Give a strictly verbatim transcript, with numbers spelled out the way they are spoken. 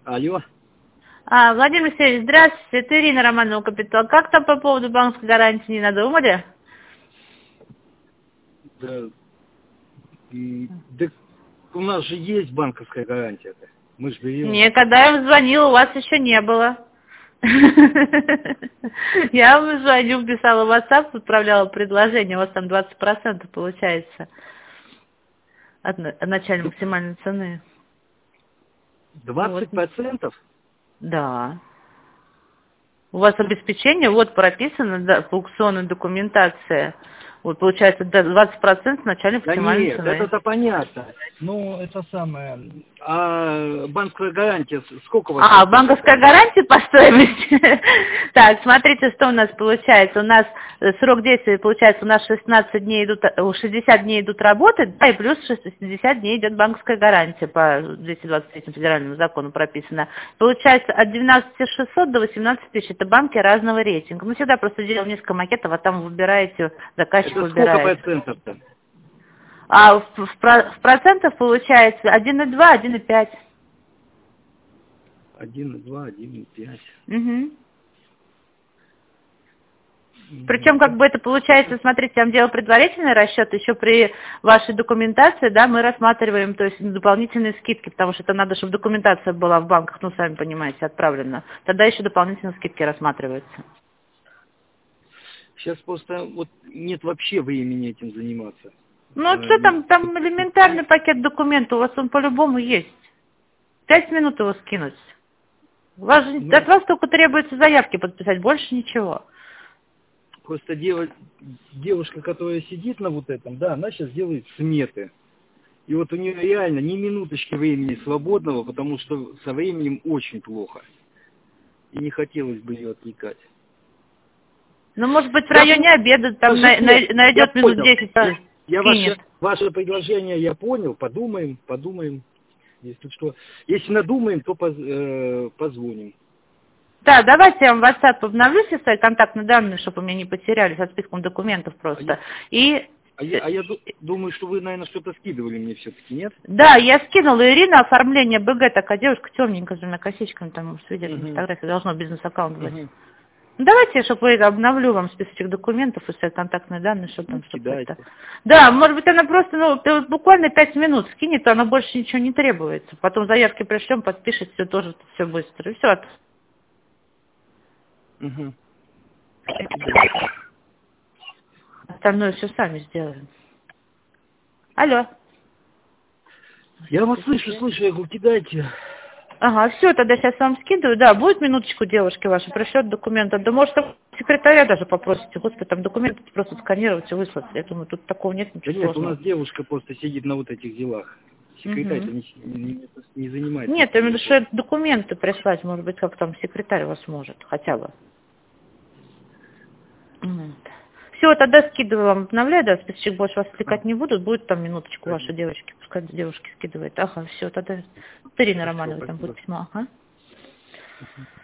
Алло. А, Владимир Алексеевич, здравствуйте, это Ирина Романова, Капитал. Как там по поводу банковской гарантии, не надумали? Да, м, да у нас же есть банковская гарантия-то. Мы же берем. Не, когда я вам звонила, у вас еще не было. Я вам звоню, писала в WhatsApp, отправляла предложение, у вас там двадцать процентов получается от на- от начальной максимальной цены. Вот. двадцать процентов? Да. У вас обеспечение, вот прописано, да, по аукционной документации. Вот получается да, двадцать процентов начальной Да максимальной нет, цены. это-то понятно. Ну, это самое. А банковская гарантия с- сколько у вас? А, прописано? банковская гарантия по стоимости. Так, смотрите, что у нас получается. У нас э, срок действия, получается, у нас шестнадцать дней идут, э, шестьдесят дней идут работать, да, и плюс шестьдесят дней идет банковская гарантия по двести двадцать третьему федеральному закону прописано. Получается, от двенадцати шестисот до восемнадцати тысяч. Это банки разного рейтинга. Мы всегда просто делаем несколько макетов, а там выбираете, заказчик Это сколько выбирает. процентов-то? А в, в про- в процентах получается один и два, один и пять. один и два, один и пять. Угу. Причем, как бы это получается, смотрите, я вам делаю предварительный расчет, еще при вашей документации, да, мы рассматриваем, то есть дополнительные скидки, потому что это надо, чтобы документация была в банках, ну, сами понимаете, отправлена. Тогда еще дополнительные скидки рассматриваются. Сейчас просто вот нет вообще времени этим заниматься. Ну, А, а что не- там, там элементарный пакет документов, у вас он по-любому есть. Пять минут его скинуть. У вас же- ну, от вас только требуется заявки подписать, больше ничего. Просто дева- девушка, которая сидит на вот этом, да, она сейчас делает сметы. И вот у нее реально ни минуточки времени свободного, потому что со временем очень плохо. И не хотелось бы ее отвлекать. Ну, может быть, в Я районе обеда там даже най- нет, най- я найдет минут понял. десять, Я, я скинет. ваше, ваше предложение я понял, подумаем, подумаем. Если что, если надумаем, то поз- э, позвоним. Да, давайте я вам в WhatsApp обновлю все свои контактные данные, чтобы у меня не потеряли со списком документов А я, просто. И а я, а я ду- думаю, что вы, наверное, что-то скидывали мне все-таки, нет? да, я скинула Ирина оформление БГ, такая девушка темненькая, с двумя косичками, там свидетельная Угу. фотография, должно бизнес-аккаунт быть. Угу. Ну, давайте, чтобы я обновлю вам списочек документов и свои контактные данные, что Ну, там, чтобы это. кидайте. Да, может быть, она просто, ну, т- вот буквально пять минут скинет, она больше ничего не требуется. Потом заявки пришлем, подпишет, все тоже, все быстро. И все. Угу. Остальное все сами сделаем. Алло. Я вас слышу, слышу, я говорю, кидайте. Ага, все, тогда сейчас вам скидываю. Да, будет минуточку девушки ваши, пришлет документы. Да может, там секретаря даже попросите. Господи, там документы просто сканировать и выслать. Я думаю, тут такого нет, Да ничего нет, у сложного. нас девушка просто сидит на вот этих делах. Секретарь-то Угу. не, не, не занимается. Нет, я имею в виду, что это документы прислать, может быть, как там секретарь вас может, хотя бы. Все, тогда скидываю вам, обновляю, да, списочек больше вас отвлекать не будут, будет там минуточку ваши девочки, пускай девушки скидывает. Ага, все, тогда Ирина Хорошо, Романова там спасибо. будет письмо, ага.